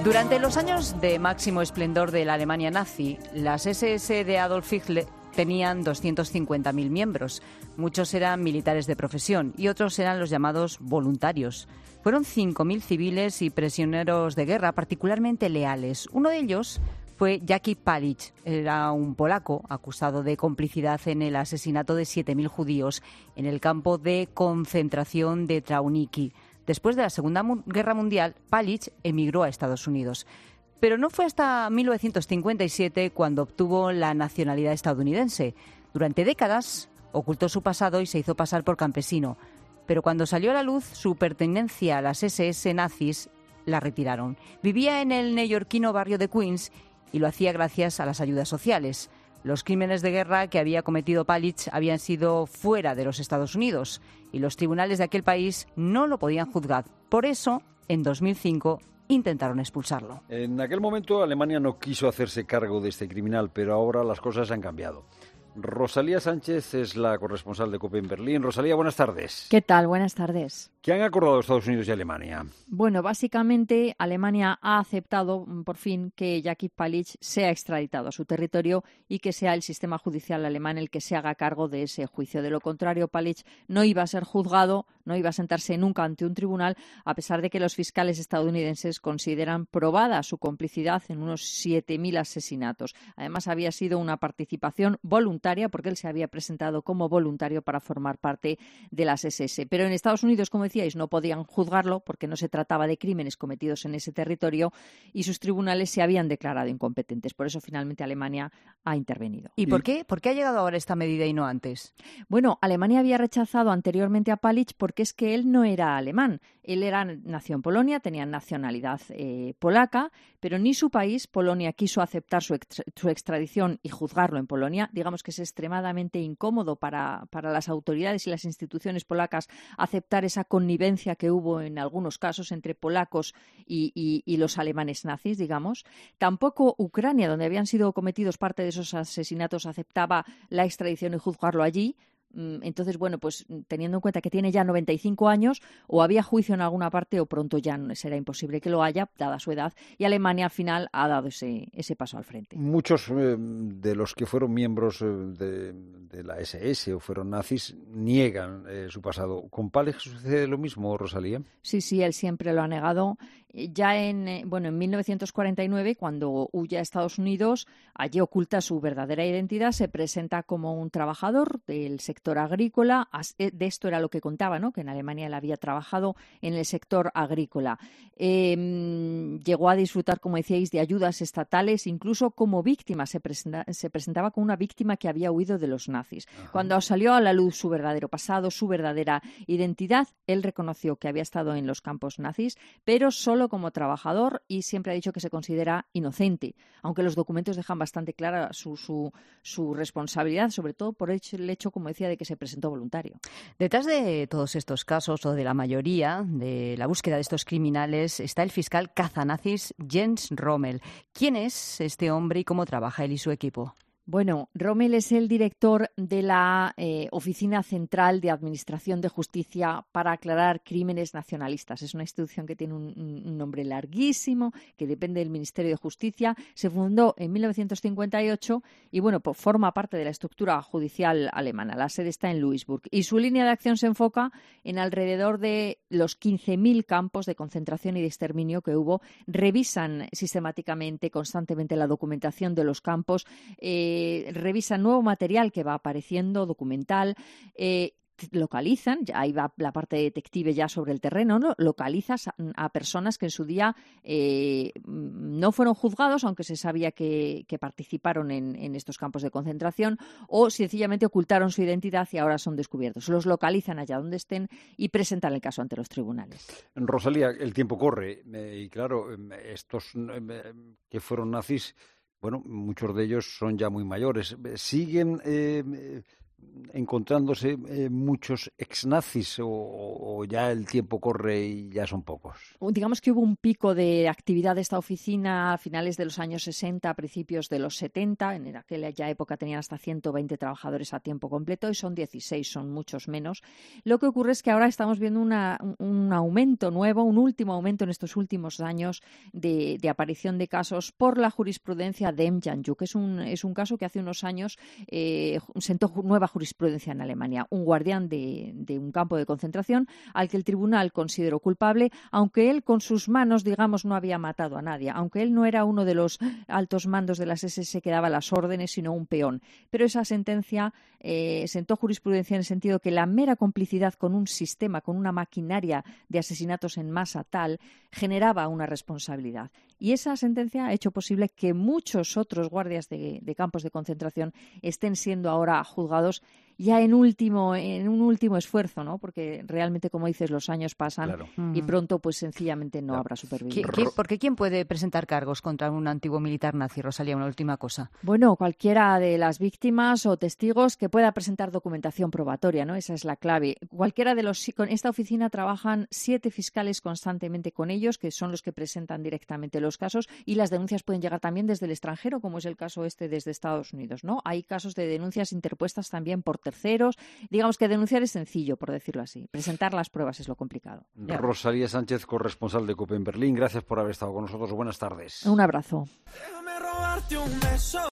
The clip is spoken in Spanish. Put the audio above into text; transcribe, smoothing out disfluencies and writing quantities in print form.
Durante los años de máximo esplendor de la Alemania nazi, las SS de Adolf Hitler tenían 250.000 miembros. Muchos eran militares de profesión y otros eran los llamados voluntarios. Fueron 5.000 civiles y prisioneros de guerra particularmente leales. Uno de ellos fue Jaki Palich. Era un polaco acusado de complicidad en el asesinato de 7.000 judíos en el campo de concentración de Trauniki. Después de la Segunda Guerra Mundial, Palich emigró a Estados Unidos. Pero no fue hasta 1957 cuando obtuvo la nacionalidad estadounidense. Durante décadas ocultó su pasado y se hizo pasar por campesino. Pero cuando salió a la luz su pertenencia a las SS nazis, la retiraron. Vivía en el neoyorquino barrio de Queens y lo hacía gracias a las ayudas sociales. Los crímenes de guerra que había cometido Palich habían sido fuera de los Estados Unidos y los tribunales de aquel país no lo podían juzgar. Por eso, en 2005, intentaron expulsarlo. En aquel momento Alemania no quiso hacerse cargo de este criminal, pero ahora las cosas han cambiado. Rosalía Sánchez es la corresponsal de COPE en Berlín. Rosalía, buenas tardes. ¿Qué tal? Buenas tardes. ¿Qué han acordado Estados Unidos y Alemania? Bueno, básicamente Alemania ha aceptado por fin que Jaki Palich sea extraditado a su territorio y que sea el sistema judicial alemán el que se haga cargo de ese juicio. De lo contrario, Palich no iba a ser juzgado, no iba a sentarse nunca ante un tribunal, a pesar de que los fiscales estadounidenses consideran probada su complicidad en unos 7.000 asesinatos. Además, había sido una participación voluntaria porque él se había presentado como voluntario para formar parte de las SS. Pero en Estados Unidos, como decíais, no podían juzgarlo porque no se trataba de crímenes cometidos en ese territorio y sus tribunales se habían declarado incompetentes. Por eso, finalmente, Alemania ha intervenido. ¿Y por qué? ¿Por qué ha llegado ahora esta medida y no antes? Bueno, Alemania había rechazado anteriormente a Palich porque es que él no era alemán. Él nació en Polonia, tenía nacionalidad polaca, pero ni su país, Polonia, quiso aceptar su extradición y juzgarlo en Polonia. Digamos que es extremadamente incómodo para las autoridades y las instituciones polacas aceptar esa connivencia que hubo en algunos casos entre polacos y los alemanes nazis, digamos. Tampoco Ucrania, donde habían sido cometidos parte de esos asesinatos, aceptaba la extradición y juzgarlo allí. Entonces, bueno, pues teniendo en cuenta que tiene ya 95 años, o había juicio en alguna parte o pronto ya será imposible que lo haya, dada su edad, y Alemania al final ha dado ese paso al frente. Muchos de los que fueron miembros de la SS o fueron nazis niegan su pasado. ¿Con Palich sucede lo mismo, Rosalía? Sí, él siempre lo ha negado. Ya en 1949, cuando huye a Estados Unidos, allí oculta su verdadera identidad, se presenta como un trabajador del sector agrícola. De esto era lo que contaba, ¿no? Que en Alemania él había trabajado en el sector agrícola. Llegó a disfrutar, como decíais, de ayudas estatales, incluso como víctima. Se presentaba como una víctima que había huido de los nazis. Ajá. Cuando salió a la luz su verdadero pasado, su verdadera identidad, él reconoció que había estado en los campos nazis, pero solo como trabajador, y siempre ha dicho que se considera inocente, aunque los documentos dejan bastante clara su responsabilidad, sobre todo por el hecho, como decía, de que se presentó voluntario. Detrás de todos estos casos, o de la mayoría de la búsqueda de estos criminales, está el fiscal cazanazis Jens Rommel. ¿Quién es este hombre y cómo trabaja él y su equipo? Bueno, Rommel es el director de la Oficina Central de Administración de Justicia para aclarar crímenes nacionalistas. Es una institución que tiene un nombre larguísimo, que depende del Ministerio de Justicia. Se fundó en 1958 y, bueno, pues forma parte de la estructura judicial alemana. La sede está en Luisburg y su línea de acción se enfoca en alrededor de los 15.000 campos de concentración y de exterminio que hubo. Revisan sistemáticamente, constantemente la documentación de los campos, revisan nuevo material que va apareciendo, documental, localizan, ahí va la parte detective ya sobre el terreno, ¿no? Localizas a personas que en su día no fueron juzgados, aunque se sabía que participaron en estos campos de concentración, o sencillamente ocultaron su identidad y ahora son descubiertos. Los localizan allá donde estén y presentan el caso ante los tribunales. Rosalía, el tiempo corre y claro, estos que fueron nazis, bueno, muchos de ellos son ya muy mayores. ¿Siguen encontrándose muchos exnazis o ya el tiempo corre y ya son pocos? Digamos que hubo un pico de actividad de esta oficina a finales de los años 60, a principios de los 70. En aquella época tenían hasta 120 trabajadores a tiempo completo y son 16, son muchos menos. Lo que ocurre es que ahora estamos viendo un aumento nuevo, un último aumento en estos últimos años de aparición de casos por la jurisprudencia de Demjanjuk, que es un caso que hace unos años sentó nueva jurisprudencia en Alemania, un guardián de un campo de concentración al que el tribunal consideró culpable, aunque él con sus manos, digamos, no había matado a nadie, aunque él no era uno de los altos mandos de las SS que daba las órdenes, sino un peón. Pero esa sentencia sentó jurisprudencia en el sentido que la mera complicidad con un sistema, con una maquinaria de asesinatos en masa tal, generaba una responsabilidad. Y esa sentencia ha hecho posible que muchos otros guardias de campos de concentración estén siendo ahora juzgados ya en un último esfuerzo, ¿no? Porque realmente, como dices, los años pasan, claro, y pronto pues sencillamente no habrá supervivientes. ¿Porque quién puede presentar cargos contra un antiguo militar nazi, Rosalía? Una última cosa. Bueno, cualquiera de las víctimas o testigos que pueda presentar documentación probatoria, ¿no? Esa es la clave. Cualquiera de los... Con esta oficina trabajan 7 fiscales constantemente con ellos, que son los que presentan directamente los casos, y las denuncias pueden llegar también desde el extranjero, como es el caso desde Estados Unidos, ¿no? Hay casos de denuncias interpuestas también por terceros. Digamos que denunciar es sencillo, por decirlo así. Presentar las pruebas es lo complicado. Rosalía Sánchez, corresponsal de COPE en Berlín. Gracias por haber estado con nosotros. Buenas tardes. Un abrazo.